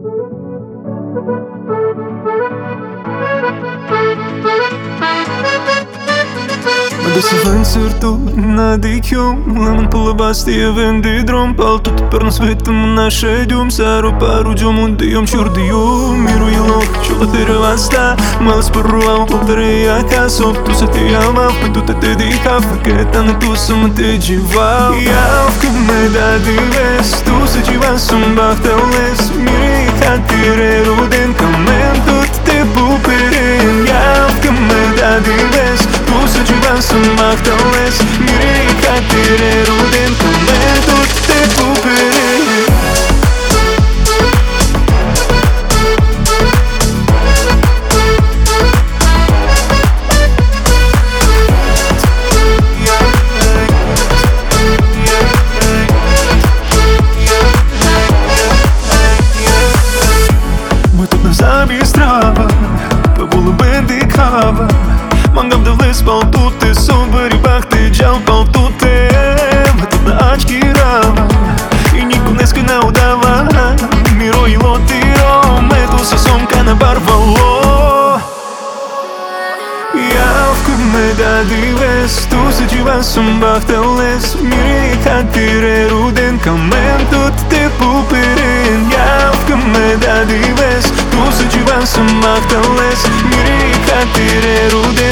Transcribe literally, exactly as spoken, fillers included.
Mă duc să vând sărturi na dicchium, lemon pe la bastia vendi drum, paltot per non svettam naše djum, saro paru djom diom čurdijum, miru i lok čula te revasta, mal sporruam polteria caso, tu se ti ama, pe tu te te dica, făcăta ne tu să mă te jiva. Iau că me da dives, tu se jiva sunt bachteles, miri ca tire ruden, camen tot te puperin. Iau că me da dives, tu se jiva sunt bachteles, miri ca tire ruden, camen tot te puperin. Strava, pe bulă bendicava, mangam de vles paltute, sobări bacte, geal paltute, mă tot na achirava, i niku neska ne udava, miro i lotiro, me tu se som kana barvalo. Iau că me da dives, tu se jiva sunt bachteles, miri ca tire ruden, camen tot te puperin. Iau că me da dives, tu se jiva sunt bachteles, miri ca tire ruden.